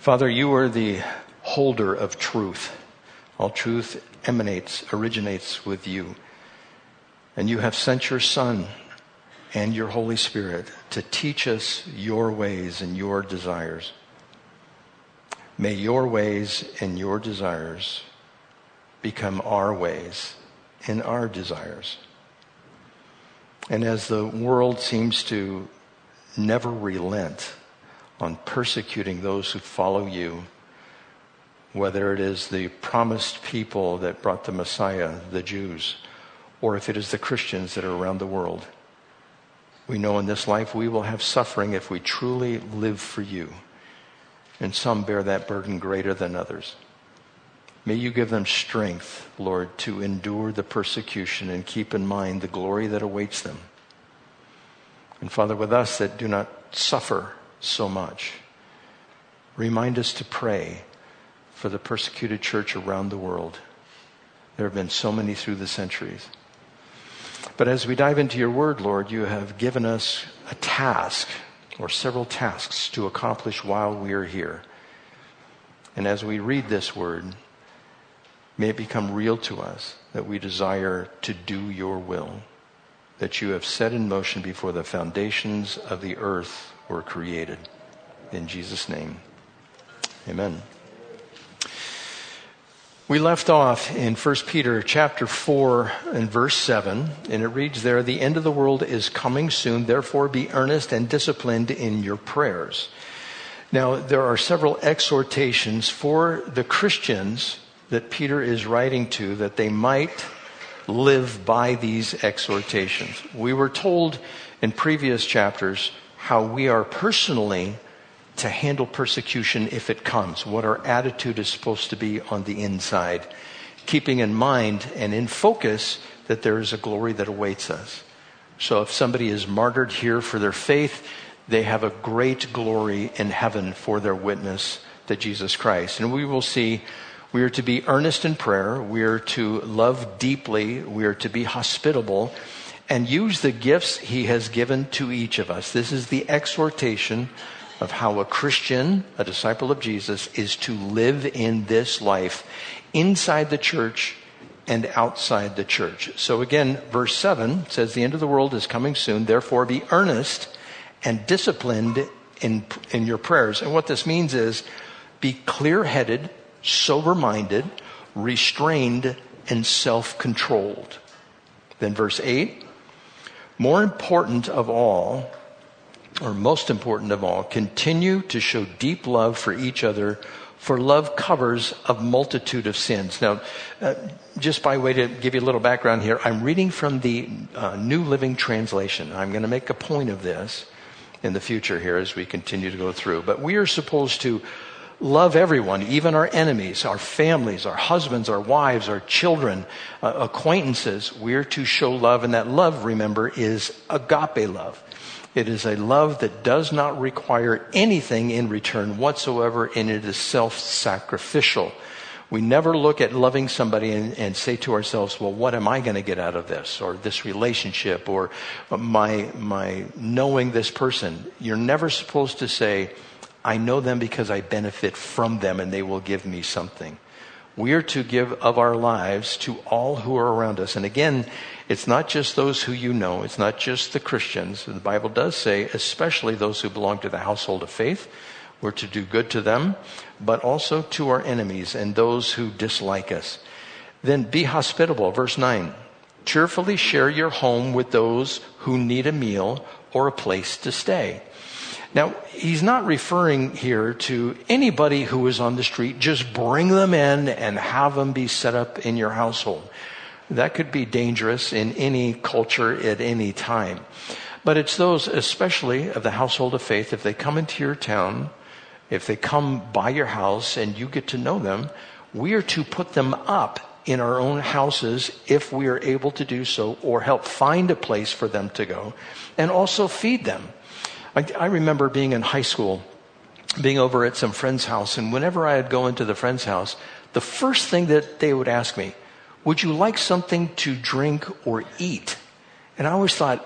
Father, you are the holder of truth. All truth originates with you. And you have sent your Son and your Holy Spirit to teach us your ways and your desires. May your ways and your desires become our ways and our desires. And as the world seems to never relent on persecuting those who follow you, whether it is the promised people that brought the Messiah, the Jews, or if it is the Christians that are around the world, we know in this life we will have suffering if we truly live for you. And some bear that burden greater than others. May you give them strength, Lord, to endure the persecution and keep in mind the glory that awaits them. And Father, with us that do not suffer so much, remind us to pray for the persecuted church around the world. There have been so many through the centuries. But as we dive into your word, Lord, you have given us a task or several tasks to accomplish while we are here. And as we read this word, may it become real to us that we desire to do your will, that you have set in motion before the foundations of the earth were created. In Jesus' name, amen. We left off in 1 Peter chapter 4 and verse 7, and it reads there, "The end of the world is coming soon, therefore be earnest and disciplined in your prayers." Now, there are several exhortations for the Christians that Peter is writing to, that they might live by these exhortations. We were told in previous chapters how we are personally to handle persecution if it comes, what our attitude is supposed to be on the inside, keeping in mind and in focus that there is a glory that awaits us. So if somebody is martyred here for their faith, they have a great glory in heaven for their witness to Jesus Christ. And we will see we are to be earnest in prayer, we are to love deeply, we are to be hospitable, and use the gifts he has given to each of us. This is the exhortation of how a Christian, a disciple of Jesus, is to live in this life inside the church and outside the church. So again, verse 7 says, "The end of the world is coming soon, therefore be earnest and disciplined in your prayers." And what this means is be clear-headed, sober-minded, restrained, and self-controlled. Then verse 8, most important of all, continue to show deep love for each other, for love covers a multitude of sins. Now, just by way to give you a little background here, I'm reading from the New Living Translation. I'm going to make a point of this in the future here as we continue to go through. But we are supposed to love everyone, even our enemies, our families, our husbands, our wives, our children, acquaintances. We are to show love, and that love, remember, is agape love. It is a love that does not require anything in return whatsoever, and it is self-sacrificial. We never look at loving somebody and say to ourselves, well, what am I going to get out of this, or this relationship, or my knowing this person? You're never supposed to say, I know them because I benefit from them and they will give me something. We are to give of our lives to all who are around us. And again, it's not just those who you know. It's not just the Christians. The Bible does say, especially those who belong to the household of faith, we're to do good to them, but also to our enemies and those who dislike us. Then be hospitable. Verse 9, cheerfully share your home with those who need a meal or a place to stay. Now, he's not referring here to anybody who is on the street. Just bring them in and have them be set up in your household. That could be dangerous in any culture at any time. But it's those, especially of the household of faith, if they come into your town, if they come by your house and you get to know them, we are to put them up in our own houses if we are able to do so, or help find a place for them to go, and also feed them. I remember being in high school, being over at some friend's house, and whenever I'd go into the friend's house, the first thing that they would ask me, would you like something to drink or eat? And I always thought,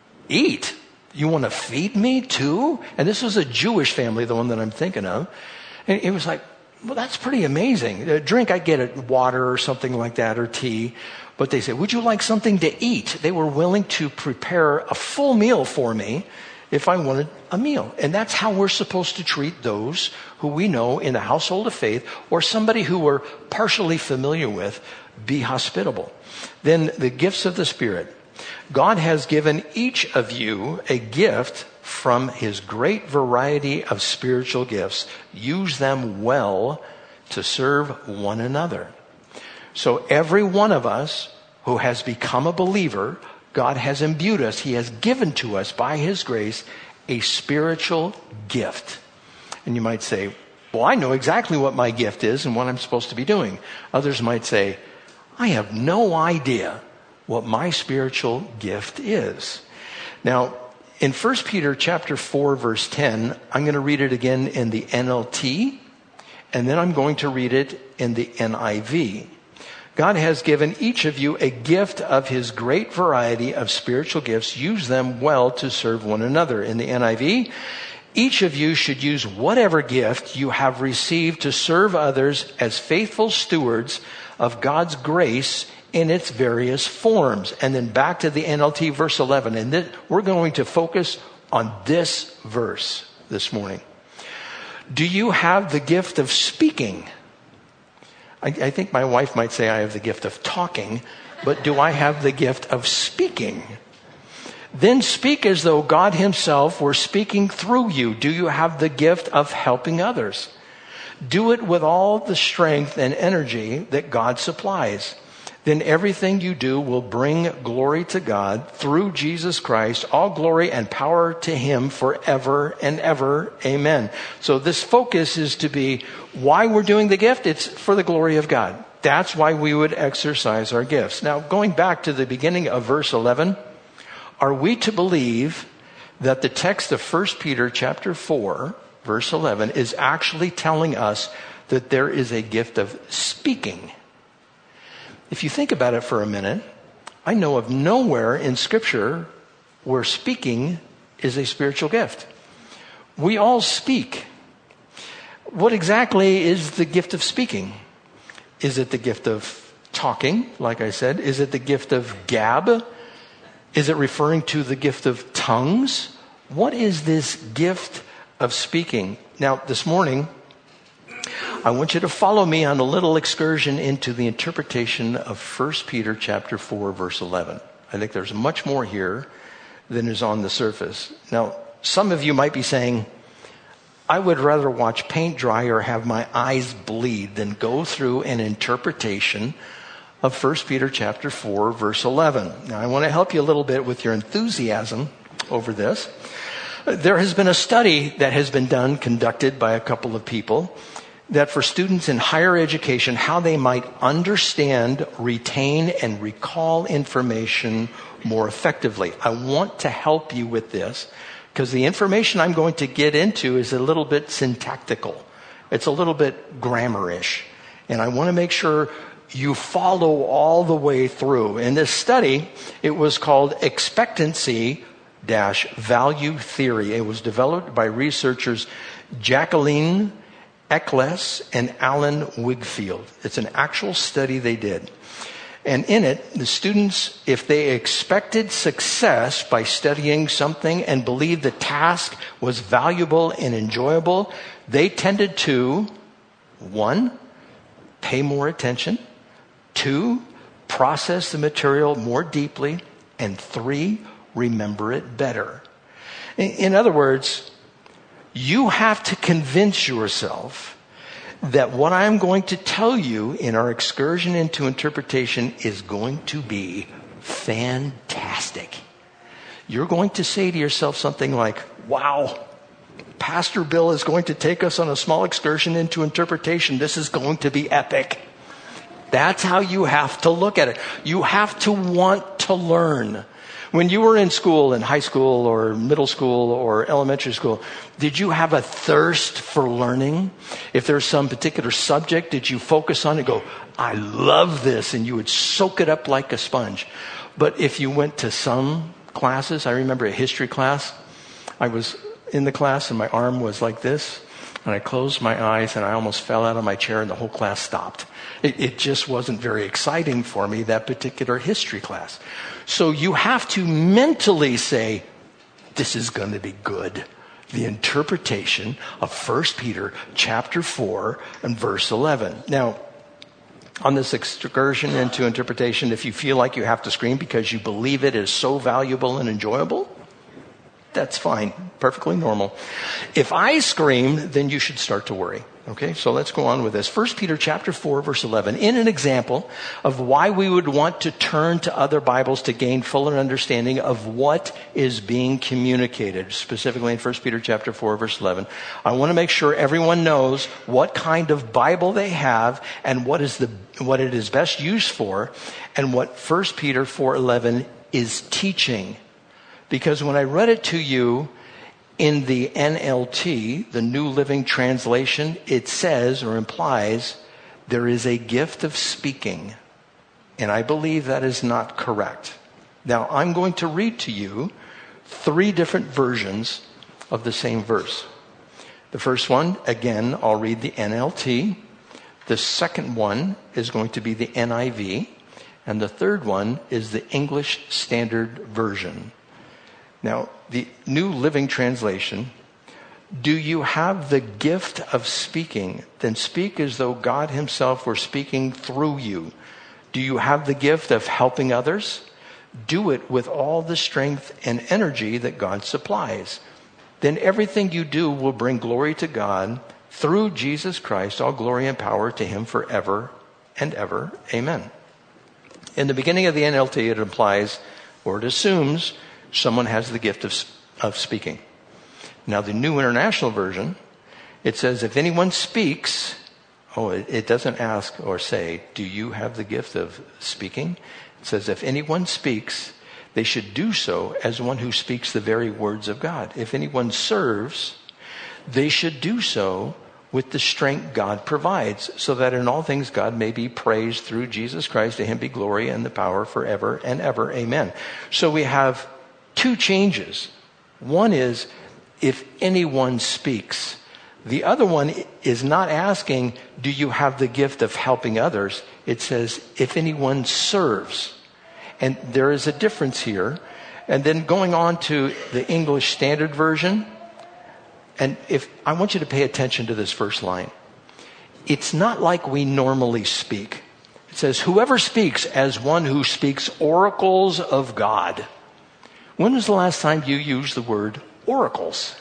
eat? You want to feed me too? And this was a Jewish family, the one that I'm thinking of. And it was like, well, that's pretty amazing. A drink, I get it, water or something like that, or tea. But they said, would you like something to eat? They were willing to prepare a full meal for me if I wanted a meal. And that's how we're supposed to treat those who we know in the household of faith, or somebody who we're partially familiar with. Be hospitable. Then the gifts of the Spirit. God has given each of you a gift from his great variety of spiritual gifts. Use them well to serve one another. So every one of us who has become a believer, God has imbued us. He has given to us by his grace a spiritual gift. And you might say, well, I know exactly what my gift is and what I'm supposed to be doing. Others might say, I have no idea what my spiritual gift is. Now, in 1 Peter chapter 4, verse 10, I'm going to read it again in the NLT, and then I'm going to read it in the NIV. God has given each of you a gift of his great variety of spiritual gifts. Use them well to serve one another. In the NIV, each of you should use whatever gift you have received to serve others as faithful stewards of God's grace in its various forms. And then back to the NLT, verse 11. And we're going to focus on this verse this morning. Do you have the gift of speaking? I think my wife might say I have the gift of talking, but do I have the gift of speaking? Then speak as though God himself were speaking through you. Do you have the gift of helping others? Do it with all the strength and energy that God supplies. Then everything you do will bring glory to God through Jesus Christ. All glory and power to him forever and ever. Amen. So this focus is to be why we're doing the gift. It's for the glory of God. That's why we would exercise our gifts. Now, going back to the beginning of verse 11, are we to believe that the text of 1 Peter chapter 4, verse 11, is actually telling us that there is a gift of speaking? If you think about it for a minute, I know of nowhere in Scripture where speaking is a spiritual gift. We all speak. What exactly is the gift of speaking? Is it the gift of talking, like I said? Is it the gift of gab? Is it referring to the gift of tongues? What is this gift of speaking? Now, this morning, I want you to follow me on a little excursion into the interpretation of 1 Peter chapter 4, verse 11. I think there's much more here than is on the surface. Now, some of you might be saying, I would rather watch paint dry or have my eyes bleed than go through an interpretation of 1 Peter chapter 4, verse 11. Now, I want to help you a little bit with your enthusiasm over this. There has been a study that has been conducted by a couple of people, that for students in higher education, how they might understand, retain, and recall information more effectively. I want to help you with this because the information I'm going to get into is a little bit syntactical. It's a little bit grammarish. And I want to make sure you follow all the way through. In this study, it was called Expectancy-Value Theory. It was developed by researchers Jacqueline Eccles and Alan Wigfield. It's an actual study they did. And in it, the students, if they expected success by studying something and believed the task was valuable and enjoyable, they tended to, 1, pay more attention, 2, process the material more deeply, and 3, remember it better. In other words, you have to convince yourself that what I'm going to tell you in our excursion into interpretation is going to be fantastic. You're going to say to yourself something like, wow, Pastor Bill is going to take us on a small excursion into interpretation. This is going to be epic. That's how you have to look at it. You have to want to learn. When you were in school, in high school or middle school or elementary school, did you have a thirst for learning? If there's some particular subject, did you focus on it and go, I love this, and you would soak it up like a sponge? But if you went to some classes, I remember a history class, I was in the class and my arm was like this, And I closed my eyes and I almost fell out of my chair and the whole class stopped. It just wasn't very exciting for me, that particular history class. So you have to mentally say, this is going to be good. The interpretation of 1 Peter chapter 4 and verse 11. Now, on this excursion into interpretation, if you feel like you have to scream because you believe it is so valuable and enjoyable, that's fine. Perfectly normal. If I scream, then you should start to worry. Okay, so let's go on with this. 1 Peter chapter 4, verse 11. In an example of why we would want to turn to other Bibles to gain fuller understanding of what is being communicated, specifically in 1 Peter chapter 4, verse 11. I want to make sure everyone knows what kind of Bible they have and what it is best used for, and what 1 Peter 4:11 is teaching. Because when I read it to you in the NLT, the New Living Translation, it says or implies there is a gift of speaking. And I believe that is not correct. Now, I'm going to read to you 3 different versions of the same verse. The first one, again, I'll read the NLT. The second one is going to be the NIV. And the third one is the English Standard Version. Now, the New Living Translation, do you have the gift of speaking? Then speak as though God himself were speaking through you. Do you have the gift of helping others? Do it with all the strength and energy that God supplies. Then everything you do will bring glory to God through Jesus Christ, all glory and power to him forever and ever. Amen. In the beginning of the NLT, it implies, or it assumes, someone has the gift of speaking. Now, the New International Version, it says, if anyone speaks, it doesn't ask or say, do you have the gift of speaking? It says, if anyone speaks, they should do so as one who speaks the very words of God. If anyone serves, they should do so with the strength God provides, so that in all things God may be praised through Jesus Christ. To him be glory and the power forever and ever. Amen. So we have 2 changes. One is, if anyone speaks. The other one is not asking, do you have the gift of helping others? It says, if anyone serves. And there is a difference here. And then going on to the English Standard Version, and I want you to pay attention to this first line. It's not like we normally speak. It says, whoever speaks as one who speaks oracles of God. When was the last time you used the word oracles?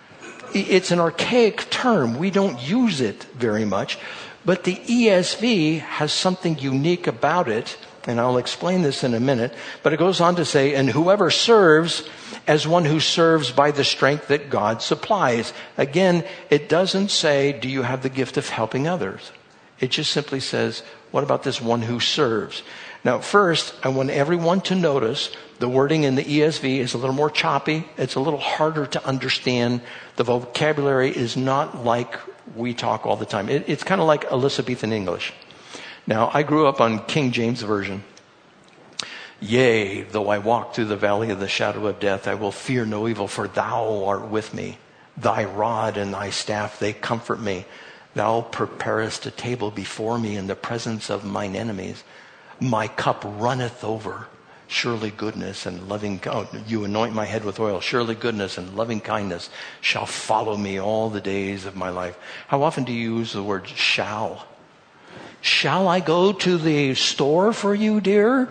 It's an archaic term. We don't use it very much. But the ESV has something unique about it, and I'll explain this in a minute. But it goes on to say, and whoever serves as one who serves by the strength that God supplies. Again, it doesn't say, do you have the gift of helping others? It just simply says, what about this one who serves? Now, first, I want everyone to notice the wording in the ESV is a little more choppy. It's a little harder to understand. The vocabulary is not like we talk all the time. It's kind of like Elizabethan English. Now, I grew up on King James Version. Yea, though I walk through the valley of the shadow of death, I will fear no evil, for thou art with me. Thy rod and thy staff, they comfort me. Thou preparest a table before me in the presence of mine enemies. My cup runneth over. Surely goodness and loving, you anoint my head with oil. Surely goodness and loving kindness shall follow me all the days of my life. How often do you use the word shall? Shall I go to the store for you, dear?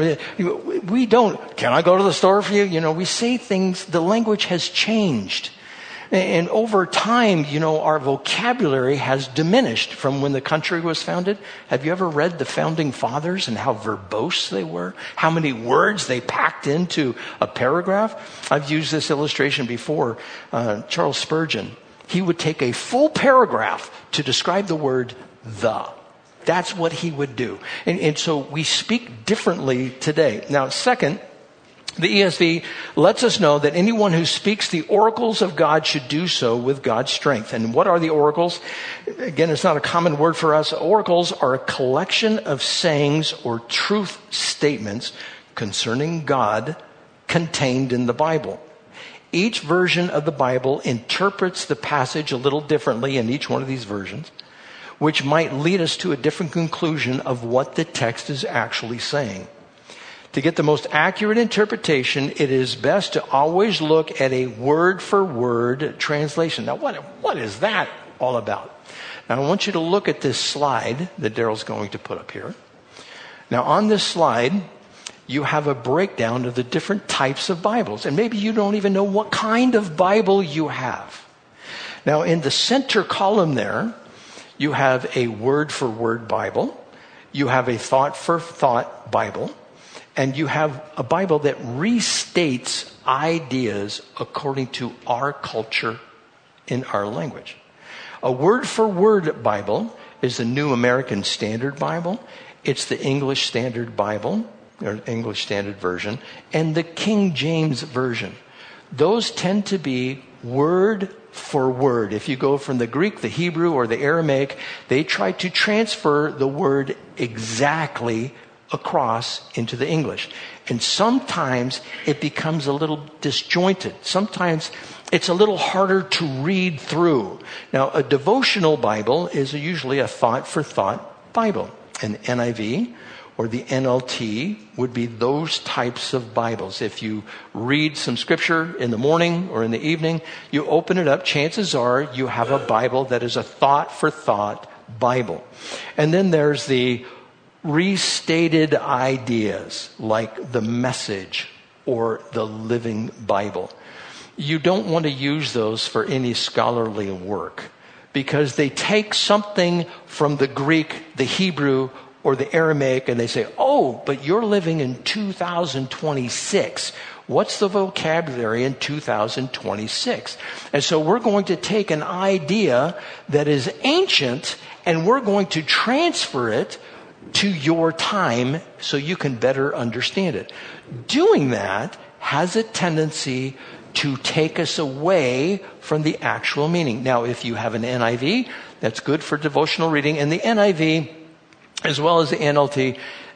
We don't. Can I go to the store for you? We say things, the language has changed. And over time, our vocabulary has diminished from when the country was founded. Have you ever read the founding fathers and how verbose they were? How many words they packed into a paragraph? I've used this illustration before. Charles Spurgeon, he would take a full paragraph to describe the word the. That's what he would do. And so we speak differently today. Now, second, the ESV lets us know that anyone who speaks the oracles of God should do so with God's strength. And what are the oracles? Again, it's not a common word for us. Oracles are a collection of sayings or truth statements concerning God contained in the Bible. Each version of the Bible interprets the passage a little differently in each one of these versions, which might lead us to a different conclusion of what the text is actually saying. To get the most accurate interpretation, it is best to always look at a word-for-word translation. Now, what is that all about? Now, I want you to look at this slide that Daryl's going to put up here. Now, on this slide, you have a breakdown of the different types of Bibles. And maybe you don't even know what kind of Bible you have. Now, in the center column there, you have a word-for-word Bible. You have a thought-for-thought Bible. And you have a Bible that restates ideas according to our culture in our language. A word-for-word Bible is the New American Standard Bible. It's the English Standard Bible, or English Standard Version, and the King James Version. Those tend to be word for word. If you go from the Greek, the Hebrew, or the Aramaic, they try to transfer the word exactly across into the English. And sometimes it becomes a little disjointed. Sometimes it's a little harder to read through. Now, a devotional Bible is usually a thought-for-thought Bible. An NIV or the NLT would be those types of Bibles. If you read some scripture in the morning or in the evening, you open it up, chances are you have a Bible that is a thought-for-thought Bible. And then there's the restated ideas like the Message or the Living Bible. You don't want to use those for any scholarly work because they take something from the Greek, the Hebrew, or the Aramaic, and they say, oh, but you're living in 2026. What's the vocabulary in 2026? And so we're going to take an idea that is ancient and we're going to transfer it to your time so you can better understand it. Doing that has a tendency to take us away from the actual meaning. Now, if you have an NIV, that's good for devotional reading. And the NIV, as well as the NLT,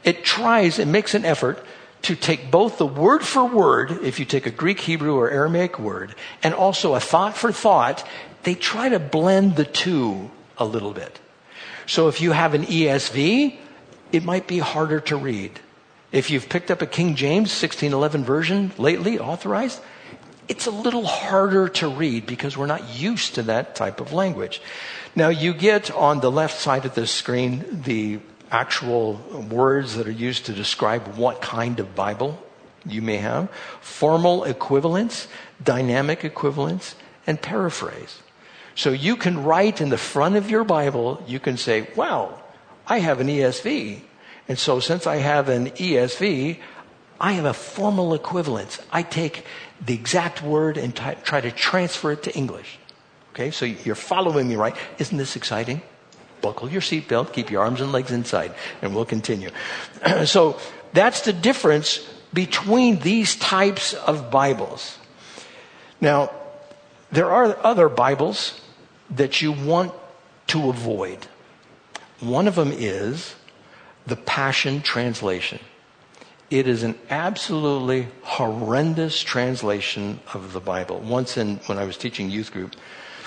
it makes an effort to take both the word for word, if you take a Greek, Hebrew, or Aramaic word, and also a thought for thought, they try to blend the two a little bit. So if you have an ESV, it might be harder to read. If you've picked up a King James 1611 version lately, authorized, it's a little harder to read because we're not used to that type of language. Now you get on the left side of the screen the actual words that are used to describe what kind of Bible you may have. Formal equivalence, dynamic equivalence, and paraphrase. So you can write in the front of your Bible, you can say, well, I have an ESV. And so since I have an ESV, I have a formal equivalence. I take the exact word and try to transfer it to English. Okay, so you're following me, right? Isn't this exciting? Buckle your seatbelt, keep your arms and legs inside, and we'll continue. So that's the difference between these types of Bibles. Now, there are other Bibles that you want to avoid. One of them is the Passion Translation. It is an absolutely horrendous translation of the Bible. Once when I was teaching youth group,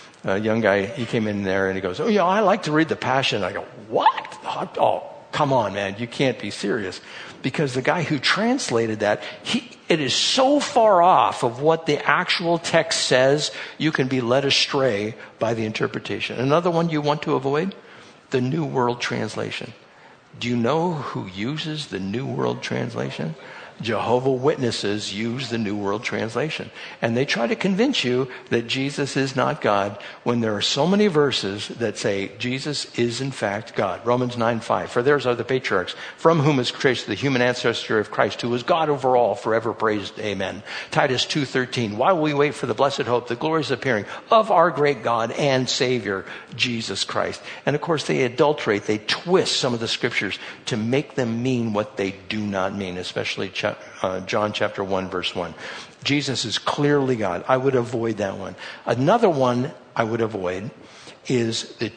a young guy, he came in there and he goes, oh, yeah, I like to read the Passion. I go, what? Oh, come on, man. You can't be serious. Because the guy who translated that, it is so far off of what the actual text says, you can be led astray by the interpretation. Another one you want to avoid, the New World Translation. Do you know who uses the New World Translation? Jehovah's Witnesses use the New World Translation. And they try to convince you that Jesus is not God when there are so many verses that say Jesus is in fact God. Romans 9:5. For theirs are the patriarchs, from whom is traced the human ancestry of Christ, who is God over all, forever praised. Amen. Titus 2:13. While we wait for the blessed hope, the glorious appearing of our great God and Savior, Jesus Christ. And of course they adulterate, they twist some of the scriptures to make them mean what they do not mean, especially John chapter 1 verse 1. Jesus is clearly God. I would avoid that one. Another one I would avoid is the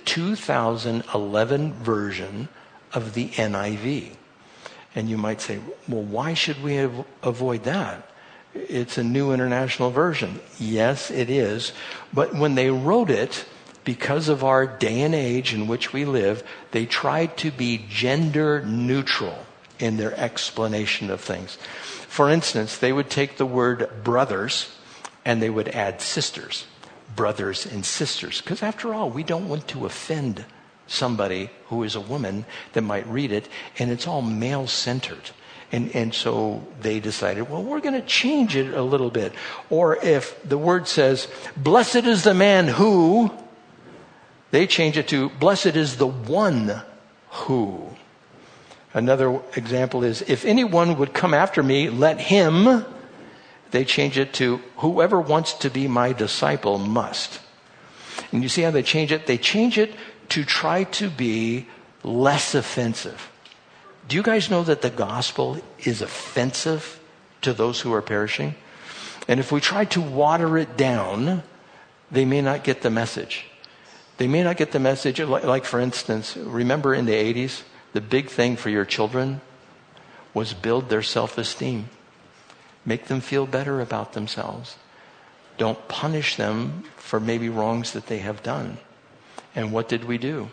2011 version of the NIV. And you might say, well, why should we avoid that? It's a New International Version. Yes, it is. But when they wrote it, because of our day and age in which we live, they tried to be gender neutral in their explanation of things. For instance, they would take the word brothers and they would add sisters. Brothers and sisters. Because after all, we don't want to offend somebody who is a woman that might read it, and it's all male-centered. And so they decided, well, we're going to change it a little bit. Or if the word says, blessed is the man who, they change it to, blessed is the one who. Another example is, if anyone would come after me, let him, they change it to, whoever wants to be my disciple must. And you see how they change it? They change it to try to be less offensive. Do you guys know that the gospel is offensive to those who are perishing? And if we try to water it down, they may not get the message. They may not get the message. Like for instance, remember in the 80s, the big thing for your children was build their self-esteem. Make them feel better about themselves. Don't punish them for maybe wrongs that they have done. And what did we do?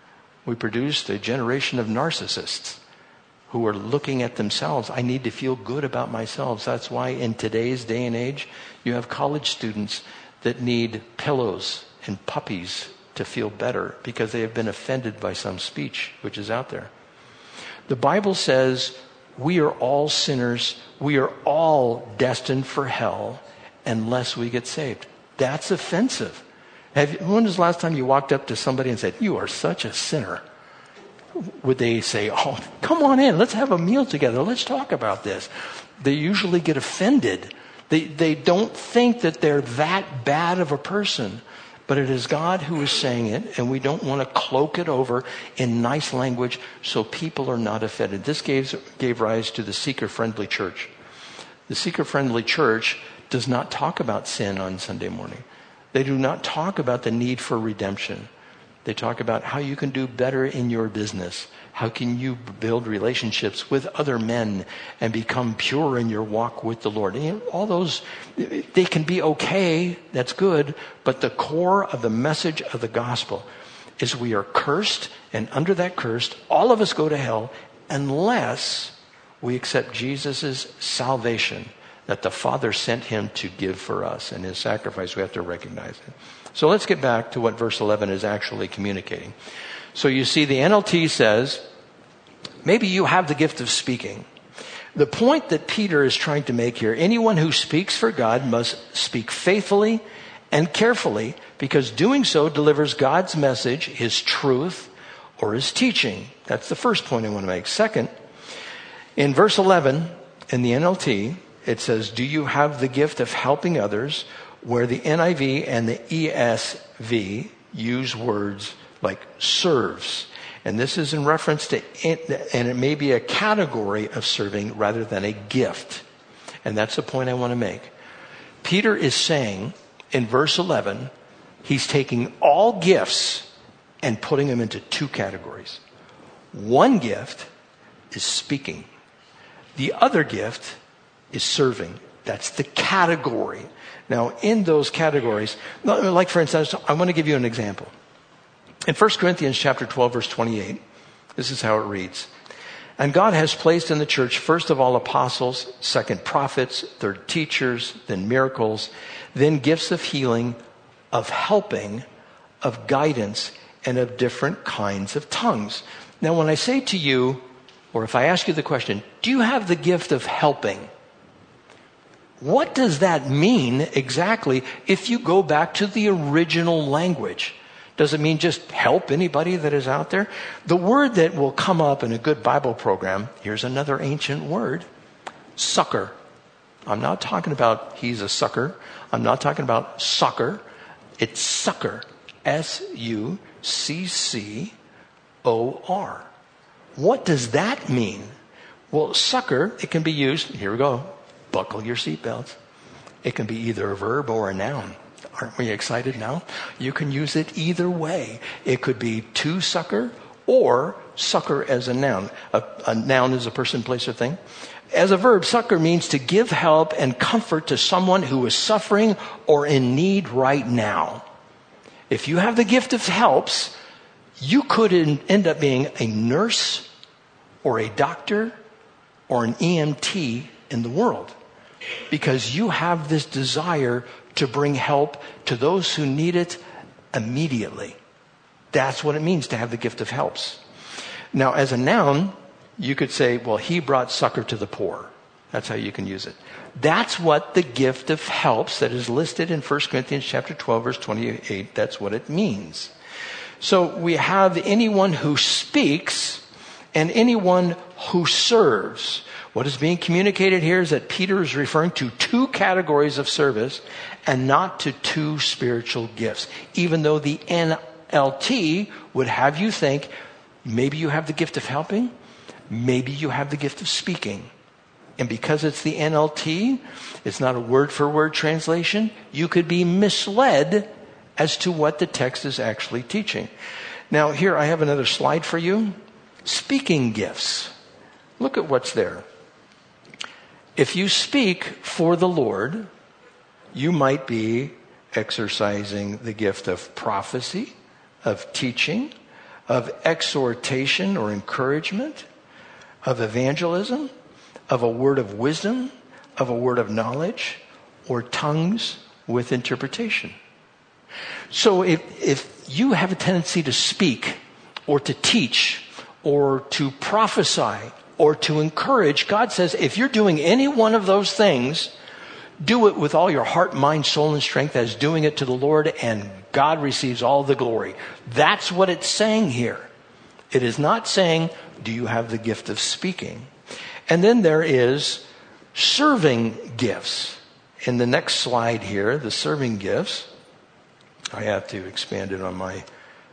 We produced a generation of narcissists who are looking at themselves. I need to feel good about myself. That's why in today's day and age, you have college students that need pillows and puppies to feel better because they have been offended by some speech which is out there. The Bible says we are all sinners. We are all destined for hell unless we get saved. That's offensive. When was the last time you walked up to somebody and said, you are such a sinner? Would they say, oh, come on in, let's have a meal together, let's talk about this? They usually get offended. They don't think that they're that bad of a person, but it is God who is saying it, and we don't want to cloak it over in nice language so people are not offended. This gave rise to the seeker-friendly church. The seeker-friendly church does not talk about sin on Sunday morning. They do not talk about the need for redemption. They talk about how you can do better in your business. How can you build relationships with other men and become pure in your walk with the Lord? And all those, they can be okay, that's good, but the core of the message of the gospel is we are cursed, and under that curse, all of us go to hell unless we accept Jesus' salvation that the Father sent him to give for us, and his sacrifice. We have to recognize it. So let's get back to what verse 11 is actually communicating. So you see, the NLT says, maybe you have the gift of speaking. The point that Peter is trying to make here, anyone who speaks for God must speak faithfully and carefully, because doing so delivers God's message, his truth, or his teaching. That's the first point I want to make. Second, in verse 11, in the NLT, it says, do you have the gift of helping others? Where the NIV and the ESV use words like serves. And this is in reference to, and it may be a category of serving rather than a gift. And that's the point I want to make. Peter is saying in verse 11, he's taking all gifts and putting them into two categories. One gift is speaking. The other gift is serving. That's the category. Now, in those categories, like for instance, I want to give you an example. In 1 Corinthians chapter 12, verse 28, this is how it reads. And God has placed in the church, first of all, apostles, second, prophets, third, teachers, then miracles, then gifts of healing, of helping, of guidance, and of different kinds of tongues. Now, when I say to you, or if I ask you the question, do you have the gift of helping? What does that mean exactly if you go back to the original language? Does it mean just help anybody that is out there? The word that will come up in a good Bible program, here's another ancient word, succor. I'm not talking about he's a sucker. I'm not talking about soccer. It's succor. S-U-C-C-O-R. What does that mean? Well, succor, it can be used, here we go, buckle your seatbelts. It can be either a verb or a noun. Aren't we excited now? You can use it either way. It could be to succor or succor as a noun. A noun is a person, place, or thing. As a verb, succor means to give help and comfort to someone who is suffering or in need right now. If you have the gift of helps, you could end up being a nurse or a doctor or an EMT in the world, because you have this desire to bring help to those who need it immediately. That's what it means to have the gift of helps. Now, as a noun, you could say, well, he brought succor to the poor. That's how you can use it. That's what the gift of helps that is listed in 1 Corinthians chapter 12, verse 28, that's what it means. So we have anyone who speaks and anyone who serves. What is being communicated here is that Peter is referring to two categories of service and not to two spiritual gifts. Even though the NLT would have you think, maybe you have the gift of helping, maybe you have the gift of speaking. And because it's the NLT, it's not a word-for-word translation, you could be misled as to what the text is actually teaching. Now, here I have another slide for you. Speaking gifts. Look at what's there. If you speak for the Lord, you might be exercising the gift of prophecy, of teaching, of exhortation or encouragement, of evangelism, of a word of wisdom, of a word of knowledge, or tongues with interpretation. So if you have a tendency to speak or to teach or to prophesy or to encourage, God says if you're doing any one of those things, do it with all your heart, mind, soul, and strength as doing it to the Lord, and God receives all the glory. That's what it's saying here. It is not saying, do you have the gift of speaking? And then there is serving gifts. In the next slide here, the serving gifts, I have to expand it on my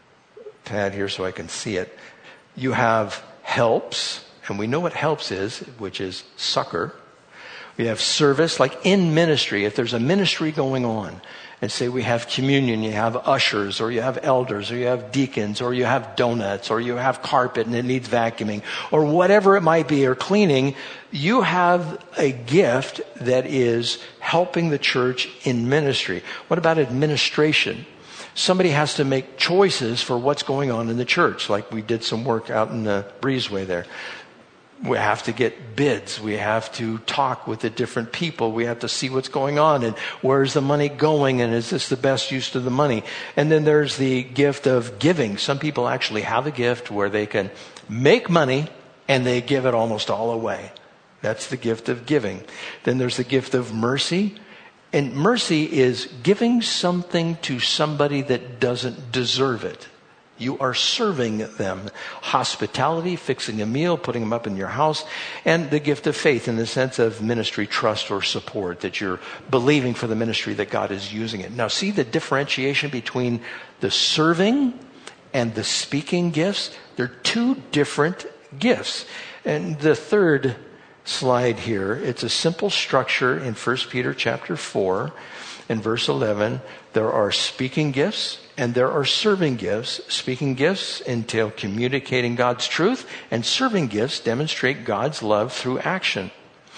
pad here so I can see it. You have helps, and we know what helps is, which is succor. We have service, like in ministry. If there's a ministry going on, and say we have communion, you have ushers, or you have elders, or you have deacons, or you have donuts, or you have carpet and it needs vacuuming, or whatever it might be, or cleaning, you have a gift that is helping the church in ministry. What about administration? Somebody has to make choices for what's going on in the church, like we did some work out in the breezeway there. We have to get bids. We have to talk with the different people. We have to see what's going on and where's the money going and is this the best use of the money? And then there's the gift of giving. Some people actually have a gift where they can make money and they give it almost all away. That's the gift of giving. Then there's the gift of mercy. And mercy is giving something to somebody that doesn't deserve it. You are serving them. Hospitality, fixing a meal, putting them up in your house, and the gift of faith in the sense of ministry trust or support, that you're believing for the ministry that God is using it. Now see the differentiation between the serving and the speaking gifts? They're two different gifts. And the third slide here, it's a simple structure in 1 Peter chapter 4 and verse 11. There are speaking gifts and there are serving gifts. Speaking gifts entail communicating God's truth, and serving gifts demonstrate God's love through action.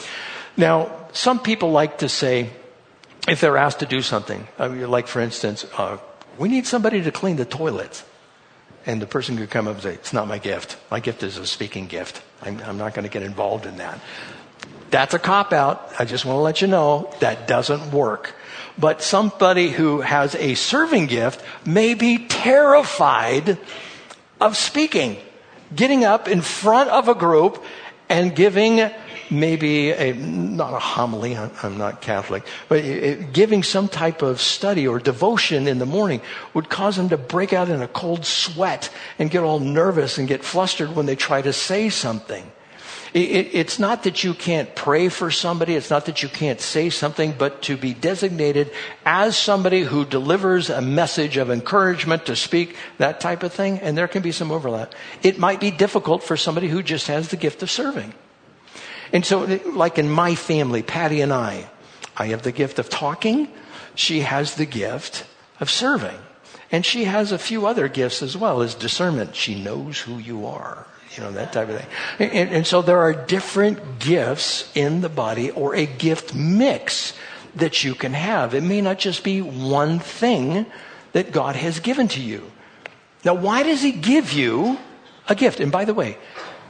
Now, some people like to say, if they're asked to do something, like for instance, we need somebody to clean the toilets. And the person could come up and say, it's not my gift. My gift is a speaking gift. I'm not going to get involved in that. That's a cop-out. I just want to let you know that doesn't work. But somebody who has a serving gift may be terrified of speaking, getting up in front of a group and giving maybe not a homily, I'm not Catholic, but giving some type of study or devotion in the morning would cause them to break out in a cold sweat and get all nervous and get flustered when they try to say something. It's not that you can't pray for somebody. It's not that you can't say something, but to be designated as somebody who delivers a message of encouragement to speak, that type of thing. And there can be some overlap. It might be difficult for somebody who just has the gift of serving. And so like in my family, Patty and I have the gift of talking. She has the gift of serving. And she has a few other gifts as well as discernment. She knows who you are. that type of thing. And so there are different gifts in the body, or a gift mix that you can have. It may not just be one thing that God has given to you. Now, why does he give you a gift? And by the way,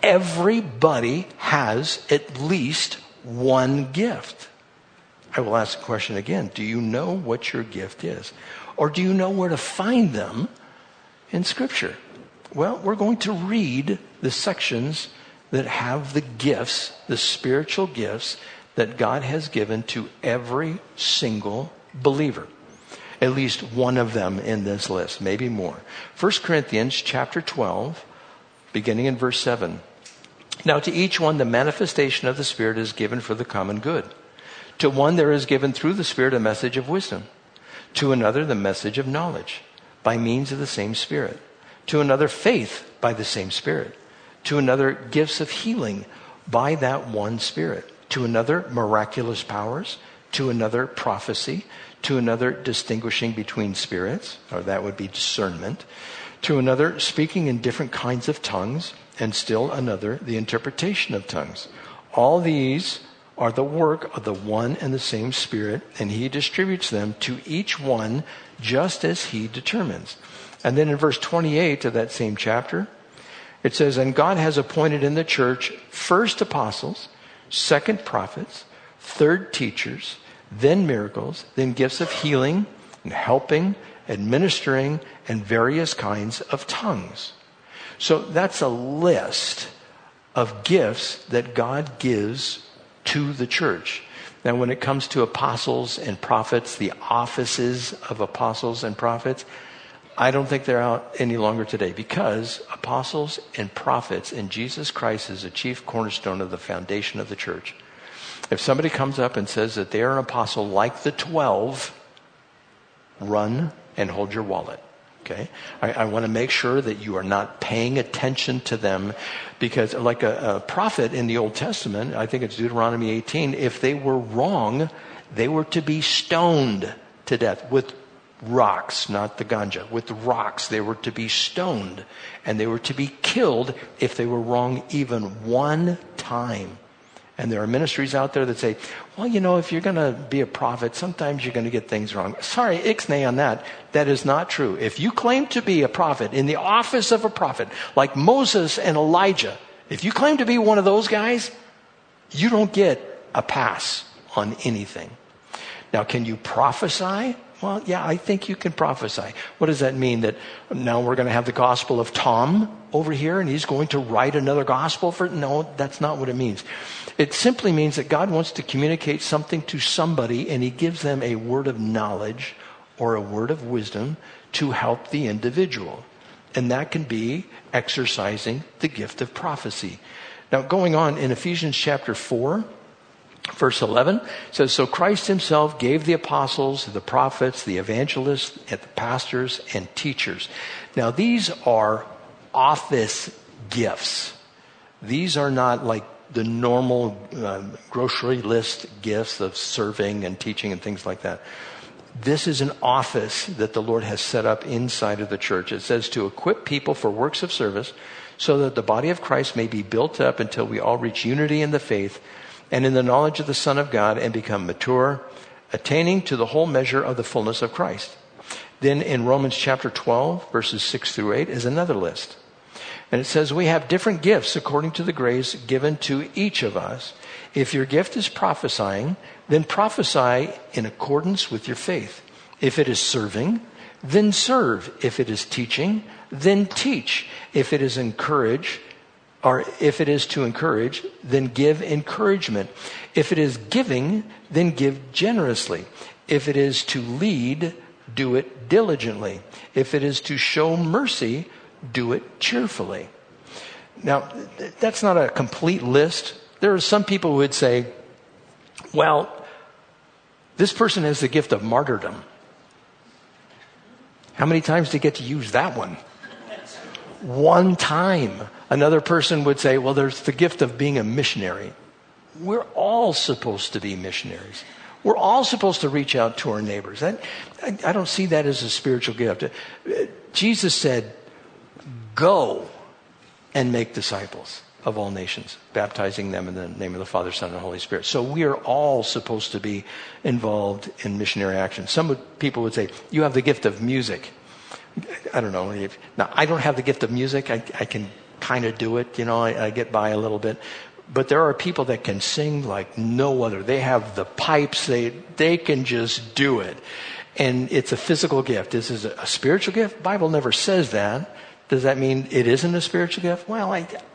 everybody has at least one gift. I will ask the question again. Do you know what your gift is? Or do you know where to find them in Scripture? Well, we're going to read the sections that have the gifts, the spiritual gifts that God has given to every single believer. At least one of them in this list, maybe more. 1 Corinthians chapter 12, beginning in verse 7. Now to each one the manifestation of the Spirit is given for the common good. To one there is given through the Spirit a message of wisdom. To another the message of knowledge, by means of the same Spirit. To another faith by the same Spirit. To another gifts of healing by that one Spirit. To another miraculous powers. To another prophecy. To another distinguishing between spirits, or that would be discernment. To another speaking in different kinds of tongues. And still another the interpretation of tongues. All these are the work of the one and the same Spirit, and he distributes them to each one just as he determines. And then in verse 28 of that same chapter, it says, and God has appointed in the church first apostles, second prophets, third teachers, then miracles, then gifts of healing and helping, administering, and various kinds of tongues. So that's a list of gifts that God gives to the church. Now, when it comes to apostles and prophets, the offices of apostles and prophets, I don't think they're out any longer today, because apostles and prophets in Jesus Christ is the chief cornerstone of the foundation of the church. If somebody comes up and says that they are an apostle like the 12, run and hold your wallet. Okay, I want to make sure that you are not paying attention to them, because like a prophet in the Old Testament, I think it's Deuteronomy 18, if they were wrong, they were to be stoned to death with rocks, not the ganja. With rocks, they were to be stoned, and they were to be killed if they were wrong even one time. And there are ministries out there that say, well, if you're going to be a prophet, sometimes you're going to get things wrong. Sorry, ixnay on that. That is not true. If you claim to be a prophet in the office of a prophet, like Moses and Elijah, if you claim to be one of those guys, you don't get a pass on anything. Now, can you prophesy? Well, yeah, I think you can prophesy. What does that mean? That now we're going to have the Gospel of Tom over here and he's going to write another gospel for it? No, that's not what it means. It simply means that God wants to communicate something to somebody and he gives them a word of knowledge or a word of wisdom to help the individual. And that can be exercising the gift of prophecy. Now, going on in Ephesians chapter 4, verse 11 says, so Christ himself gave the apostles, the prophets, the evangelists, and the pastors and teachers. Now, these are office gifts. These are not like the normal grocery list gifts of serving and teaching and things like that. This is an office that the Lord has set up inside of the church. It says to equip people for works of service so that the body of Christ may be built up until we all reach unity in the faith and in the knowledge of the Son of God and become mature, attaining to the whole measure of the fullness of Christ. Then in Romans chapter 12, verses 6 through 8 is another list. And it says, we have different gifts according to the grace given to each of us. If your gift is prophesying, then prophesy in accordance with your faith. If it is serving, then serve. If it is teaching, then teach. If it is if it is to encourage, then give encouragement. If it is giving, then give generously. If it is to lead, do it diligently. If it is to show mercy, do it cheerfully. Now, that's not a complete list. There are some people who would say, well, this person has the gift of martyrdom. How many times do you get to use that one? One time. Another person would say, well, there's the gift of being a missionary. We're all supposed to be missionaries. We're all supposed to reach out to our neighbors. I don't see that as a spiritual gift. Jesus said, go and make disciples of all nations, baptizing them in the name of the Father, Son, and Holy Spirit. So we are all supposed to be involved in missionary action. People would say, you have the gift of music. I don't know. Now, I don't have the gift of music. I can kind of do it. I get by a little bit. But there are people that can sing like no other. They have the pipes. They can just do it. And it's a physical gift. This is a spiritual gift. The Bible never says that. Does that mean it isn't a spiritual gift? Well,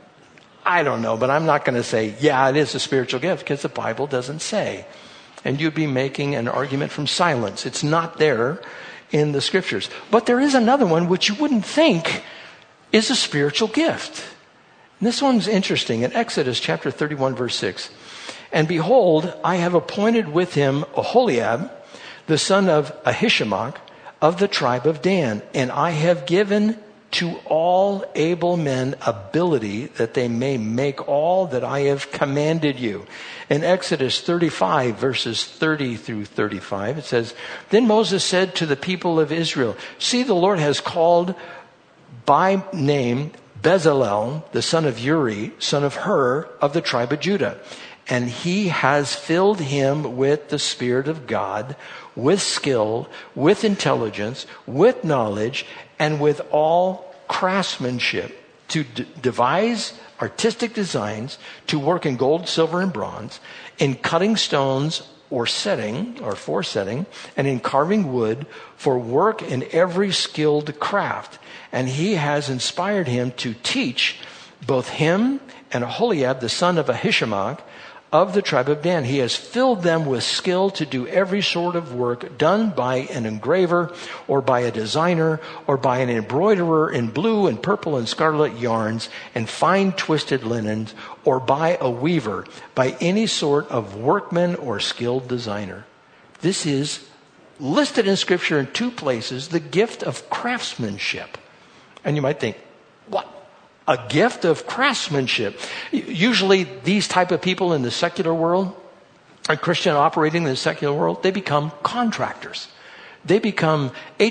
I don't know, but I'm not going to say, yeah, it is a spiritual gift, because the Bible doesn't say. And you'd be making an argument from silence. It's not there in the scriptures. But there is another one which you wouldn't think is a spiritual gift. And this one's interesting. In Exodus chapter 31, verse 6. And behold, I have appointed with him Oholiab, the son of Ahishamach, of the tribe of Dan. And I have given to all able men ability that they may make all that I have commanded you. In Exodus 35, verses 30 through 35, it says, Then Moses said to the people of Israel, See, the Lord has called by name Bezalel, the son of Uri, son of Hur, of the tribe of Judah. And he has filled him with the Spirit of God, with skill, with intelligence, with knowledge, and with all craftsmanship, to devise artistic designs, to work in gold, silver, and bronze, in cutting stones or for setting, and in carving wood, for work in every skilled craft. And he has inspired him to teach both him and Oholiab, the son of Ahishamach, of the tribe of Dan. He has filled them with skill to do every sort of work done by an engraver, or by a designer, or by an embroiderer in blue and purple and scarlet yarns and fine twisted linens, or by a weaver, by any sort of workman or skilled designer. This is listed in Scripture in two places, the gift of craftsmanship. And you might think, what? A gift of craftsmanship. Usually these type of people in the secular world, a Christian operating in the secular world, they become contractors. They become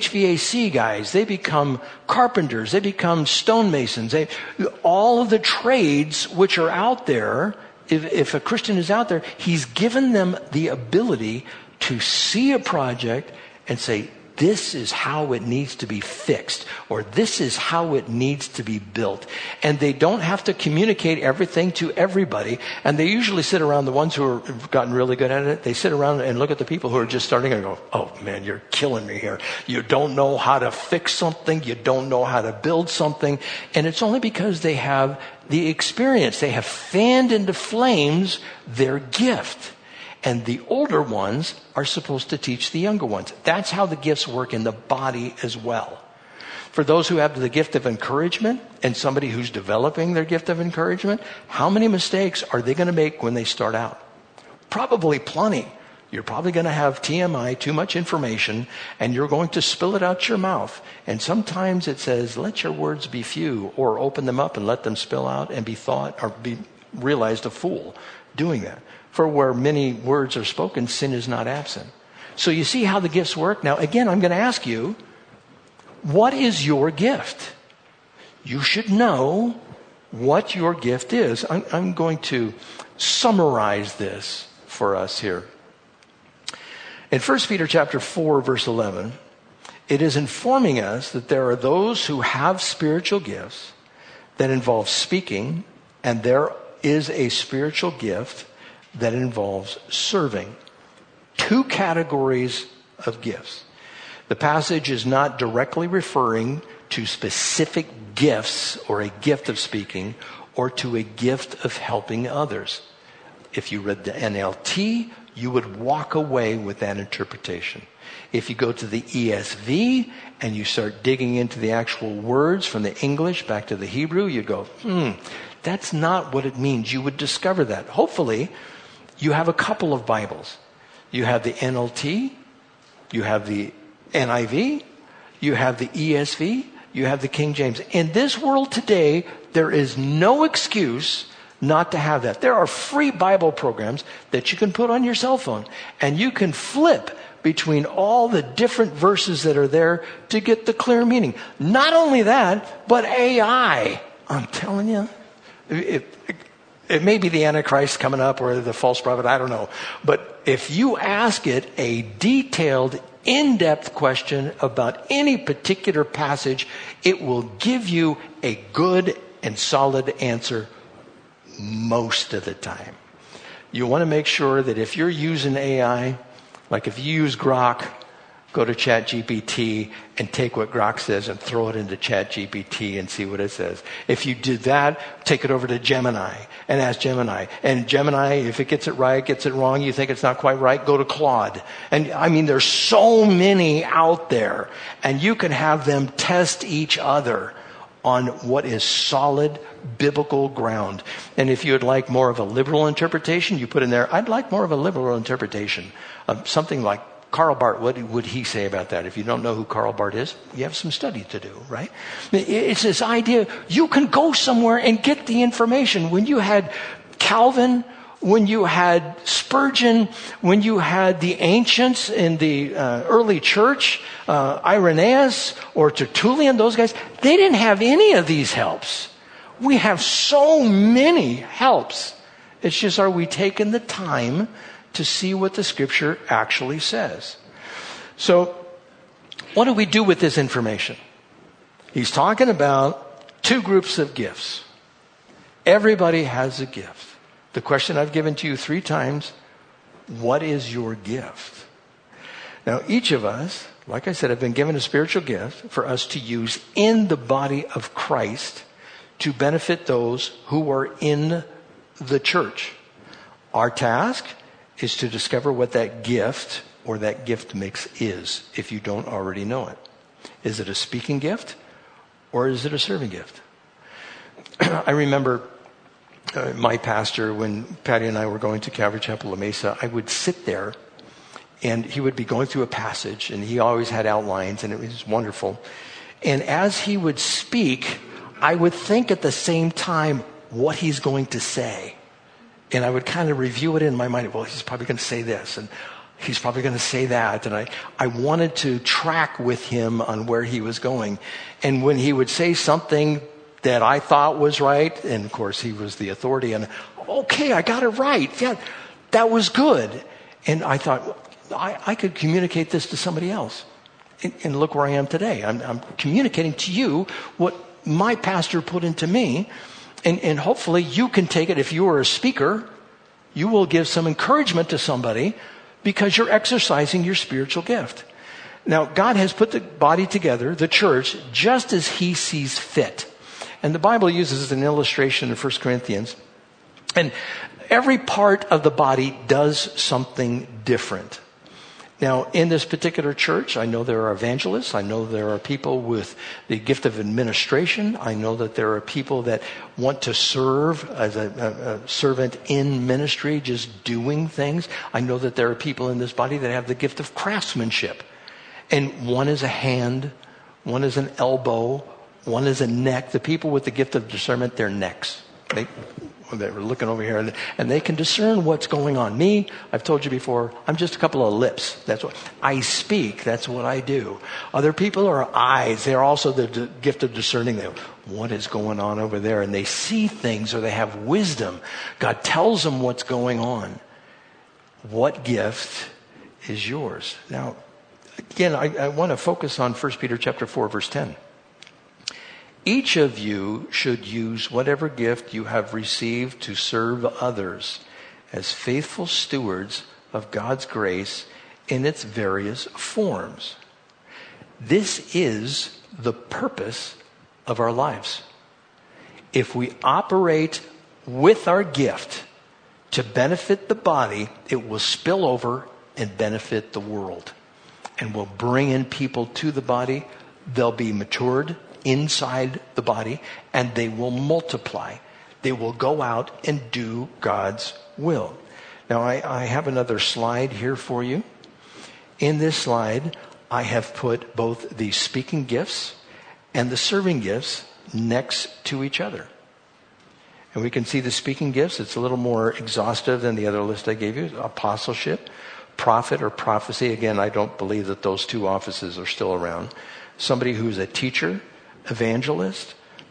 HVAC guys. They become carpenters. They become stonemasons. All of the trades which are out there, if a Christian is out there, he's given them the ability to see a project and say, this is how it needs to be fixed, or this is how it needs to be built. And they don't have to communicate everything to everybody. And they usually sit around, the ones who have gotten really good at it, they sit around and look at the people who are just starting and go, oh man, you're killing me here. You don't know how to fix something. You don't know how to build something. And it's only because they have the experience. They have fanned into flames their gift. And the older ones are supposed to teach the younger ones. That's how the gifts work in the body as well. For those who have the gift of encouragement and somebody who's developing their gift of encouragement, how many mistakes are they going to make when they start out? Probably plenty. You're probably going to have TMI, too much information, and you're going to spill it out your mouth. And sometimes it says, let your words be few, or open them up and let them spill out and be thought or be realized a fool doing that. For where many words are spoken, sin is not absent. So you see how the gifts work? Now, again, I'm going to ask you, what is your gift? You should know what your gift is. I'm going to summarize this for us here. In 1 Peter chapter 4, verse 11, it is informing us that there are those who have spiritual gifts that involve speaking, and there is a spiritual gift that involves serving. Two categories of gifts. The passage is not directly referring to specific gifts or a gift of speaking or to a gift of helping others. If you read the NLT, you would walk away with that interpretation. If you go to the ESV and you start digging into the actual words from the English back to the Hebrew, you go, that's not what it means. You would discover that. Hopefully, you have a couple of Bibles. You have the NLT, you have the NIV, you have the ESV, you have the King James. In this world today, there is no excuse not to have that. There are free Bible programs that you can put on your cell phone, and you can flip between all the different verses that are there to get the clear meaning. Not only that, but AI I'm telling you, it may be the Antichrist coming up or the false prophet, I don't know. But if you ask it a detailed, in-depth question about any particular passage, it will give you a good and solid answer most of the time. You want to make sure that if you're using AI, like if you use Grok, go to ChatGPT and take what Grok says and throw it into ChatGPT and see what it says. If you did that, take it over to Gemini and ask Gemini. And Gemini, if it gets it right, gets it wrong, you think it's not quite right, go to Claude. And I mean, there's so many out there. And you can have them test each other on what is solid biblical ground. And if you would like more of a liberal interpretation, you put in there, I'd like more of a liberal interpretation. Something like Karl Barth, what would he say about that? If you don't know who Karl Barth is, you have some study to do, right? It's this idea, you can go somewhere and get the information. When you had Calvin, when you had Spurgeon, when you had the ancients in the early church, Irenaeus or Tertullian, those guys, they didn't have any of these helps. We have so many helps. It's just, are we taking the time to see what the scripture actually says? So, what do we do with this information? He's talking about two groups of gifts. Everybody has a gift. The question I've given to you 3 times, what is your gift? Now, each of us, like I said, have been given a spiritual gift for us to use in the body of Christ to benefit those who are in the church. Our task is to discover what that gift or that gift mix is, if you don't already know it. Is it a speaking gift or is it a serving gift? I remember my pastor, when Patty and I were going to Calvary Chapel La Mesa, I would sit there and he would be going through a passage and he always had outlines and it was wonderful. And as he would speak, I would think at the same time what he's going to say. And I would kind of review it in my mind. Well, he's probably going to say this and he's probably going to say that. And I wanted to track with him on where he was going. And when he would say something that I thought was right, and of course he was the authority, and okay, I got it right. Yeah, that was good. And I thought, I could communicate this to somebody else. And look where I am today. I'm communicating to you what my pastor put into me. And hopefully you can take it. If you are a speaker, you will give some encouragement to somebody because you're exercising your spiritual gift. Now, God has put the body together, the church, just as he sees fit. And the Bible uses an illustration in 1 Corinthians. And every part of the body does something different. Now, in this particular church, I know there are evangelists. I know there are people with the gift of administration. I know that there are people that want to serve as a servant in ministry, just doing things. I know that there are people in this body that have the gift of craftsmanship. And one is a hand, one is an elbow, one is a neck. The people with the gift of discernment, they're necks. They were looking over here and they can discern what's going on. Me, I've told you before, I'm just a couple of lips. That's what I speak. That's what I do. Other people are eyes. They're also the gift of discerning them. What is going on over there? And they see things or they have wisdom. God tells them what's going on. What gift is yours? Now, again, I want to focus on 1 Peter chapter 4, verse 10. Each of you should use whatever gift you have received to serve others as faithful stewards of God's grace in its various forms. This is the purpose of our lives. If we operate with our gift to benefit the body, it will spill over and benefit the world. And will bring in people to the body. They'll be matured inside the body, and they will multiply. They will go out and do God's will. Now, I have another slide here for you. In this slide, I have put both the speaking gifts and the serving gifts next to each other. And we can see the speaking gifts. It's a little more exhaustive than the other list I gave you. Apostleship, prophet or prophecy. Again, I don't believe that those two offices are still around. Somebody who's a teacher, evangelist,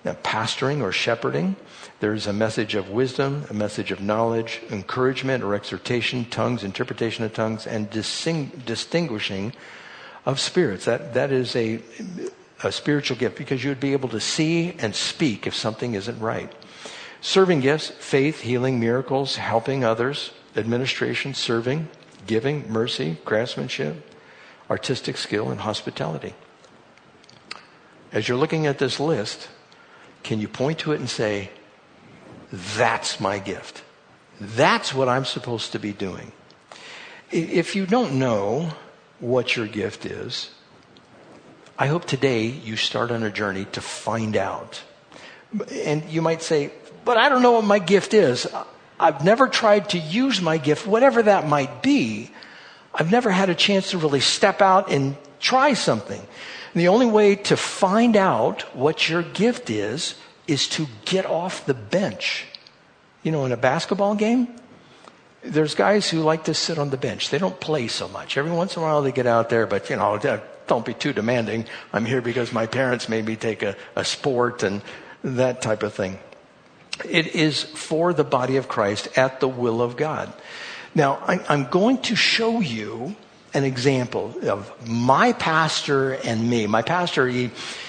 Now, pastoring or shepherding, there's a message of wisdom, a message of knowledge, encouragement or exhortation, tongues, interpretation of tongues, and distinguishing of spirits. That is a spiritual gift, because you'd be able to see and speak if something isn't right. Serving gifts, faith, healing, miracles, helping others, administration, serving, giving, mercy, craftsmanship, artistic skill, and hospitality. As you're looking at this list, can you point to it and say, that's my gift? That's what I'm supposed to be doing. If you don't know what your gift is, I hope today you start on a journey to find out. And you might say, but I don't know what my gift is. I've never tried to use my gift, whatever that might be. I've never had a chance to really step out and try something. And the only way to find out what your gift is to get off the bench. You know, in a basketball game, there's guys who like to sit on the bench. They don't play so much. Every once in a while they get out there, but don't be too demanding. I'm here because my parents made me take a sport and that type of thing. It is for the body of Christ at the will of God. Now, I'm going to show you an example of my pastor and me. My pastor, he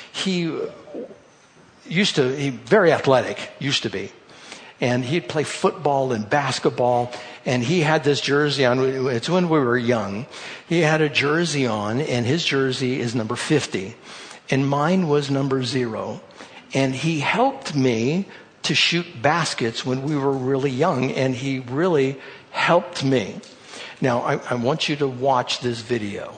very athletic, used to be. And he'd play football and basketball. And he had this jersey on. It's when we were young. He had a jersey on, and his jersey is number 50. And mine was number 0. And he helped me to shoot baskets when we were really young. And he really helped me. Now, I want you to watch this video.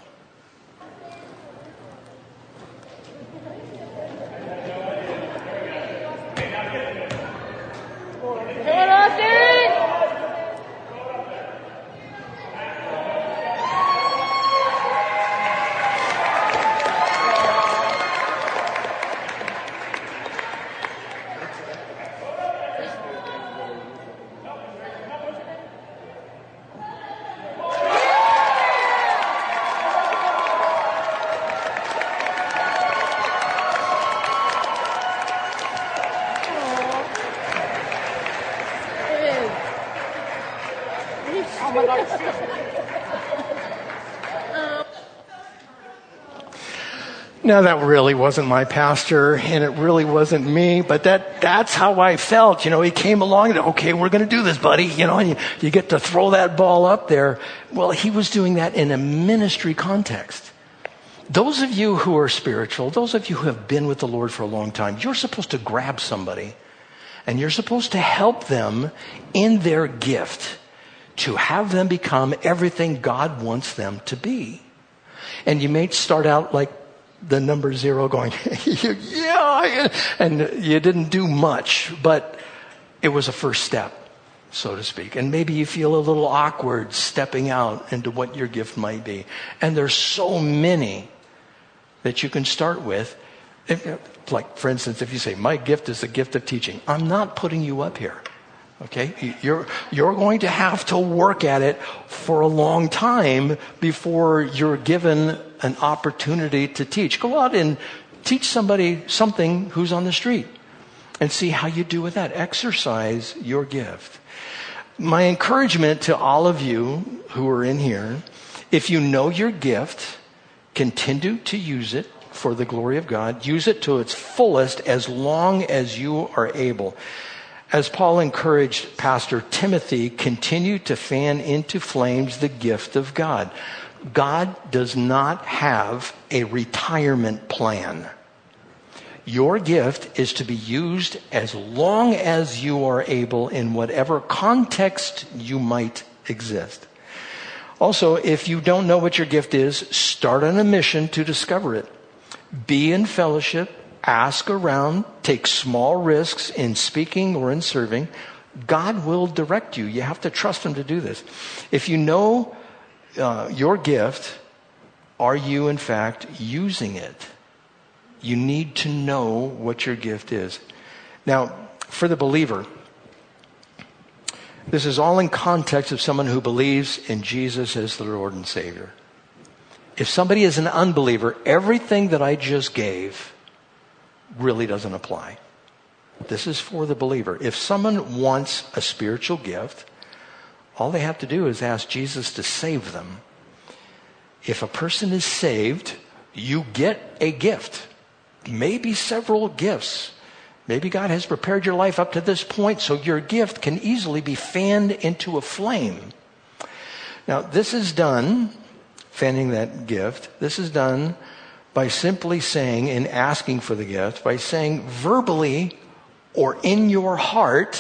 Now, that really wasn't my pastor, and it really wasn't me, but that's how I felt. He came along and, okay, we're going to do this, buddy. And you get to throw that ball up there. Well, he was doing that in a ministry context. Those of you who are spiritual, those of you who have been with the Lord for a long time, you're supposed to grab somebody, and you're supposed to help them in their gift to have them become everything God wants them to be. And you may start out like the number 0 going, yeah, and you didn't do much, but it was a first step, so to speak. And maybe you feel a little awkward stepping out into what your gift might be. And there's so many that you can start with. Like, for instance, if you say, my gift is the gift of teaching, I'm not putting you up here. Okay, you're going to have to work at it for a long time before you're given an opportunity to teach. Go out and teach somebody something who's on the street and see how you do with that. Exercise your gift. My encouragement to all of you who are in here, if you know your gift, continue to use it for the glory of God. Use it to its fullest as long as you are able. As Paul encouraged Pastor Timothy, continue to fan into flames the gift of God. God does not have a retirement plan. Your gift is to be used as long as you are able in whatever context you might exist. Also, if you don't know what your gift is, start on a mission to discover it. Be in fellowship. Ask around, take small risks in speaking or in serving. God will direct you. You have to trust Him to do this. If you know your gift, are you in fact using it? You need to know what your gift is. Now, for the believer, this is all in context of someone who believes in Jesus as the Lord and Savior. If somebody is an unbeliever, everything that I just gave really doesn't apply. This is for the believer. If someone wants a spiritual gift, all they have to do is ask Jesus to save them. If a person is saved, you get a gift. Maybe several gifts. Maybe God has prepared your life up to this point so your gift can easily be fanned into a flame. Now, this is done, fanning that gift, this is done by simply saying and asking for the gift, by saying verbally or in your heart,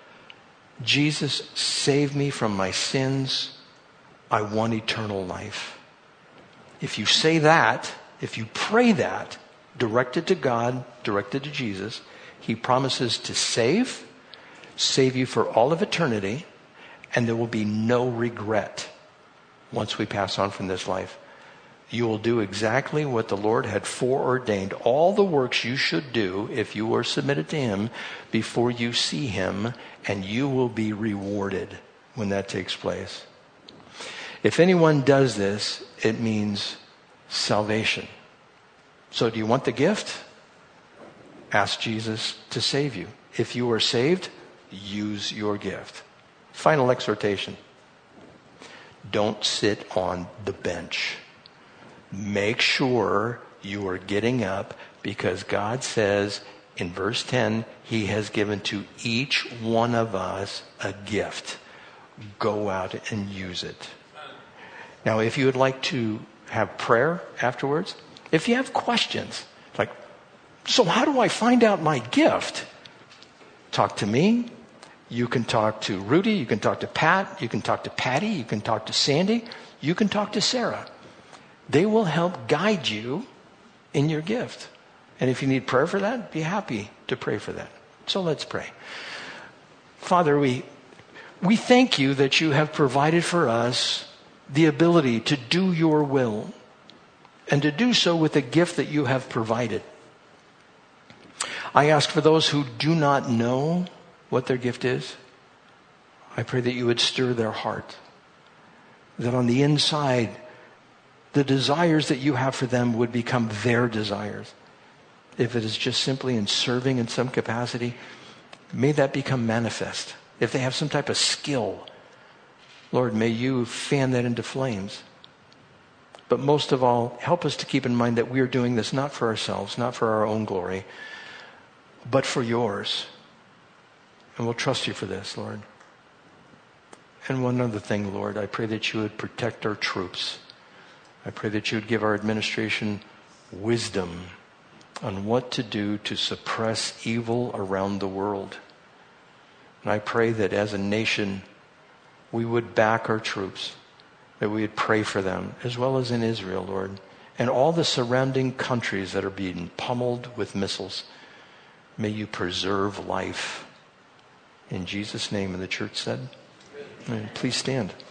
Jesus, save me from my sins. I want eternal life. If you say that, if you pray that, directed to God, directed to Jesus, He promises to save you for all of eternity, and there will be no regret once we pass on from this life. You will do exactly what the Lord had foreordained. All the works you should do if you are submitted to Him before you see Him, and you will be rewarded when that takes place. If anyone does this, it means salvation. So do you want the gift? Ask Jesus to save you. If you are saved, use your gift. Final exhortation. Don't sit on the bench. Make sure you are getting up, because God says in verse 10, He has given to each one of us a gift. Go out and use it. Now, if you would like to have prayer afterwards, if you have questions, like, so how do I find out my gift? Talk to me. You can talk to Rudy. You can talk to Pat. You can talk to Patty. You can talk to Sandy. You can talk to Sarah. They will help guide you in your gift. And if you need prayer for that, be happy to pray for that. So let's pray. Father, we thank you that you have provided for us the ability to do your will, and to do so with the gift that you have provided. I ask for those who do not know what their gift is, I pray that you would stir their heart, that on the inside, the desires that you have for them would become their desires. If it is just simply in serving in some capacity, may that become manifest. If they have some type of skill, Lord, may you fan that into flames. But most of all, help us to keep in mind that we are doing this not for ourselves, not for our own glory, but for yours. And we'll trust you for this, Lord. And one other thing, Lord, I pray that you would protect our troops. I pray that you would give our administration wisdom on what to do to suppress evil around the world. And I pray that as a nation, we would back our troops, that we would pray for them, as well as in Israel, Lord, and all the surrounding countries that are being pummeled with missiles. May you preserve life. In Jesus' name, and the church said, please stand.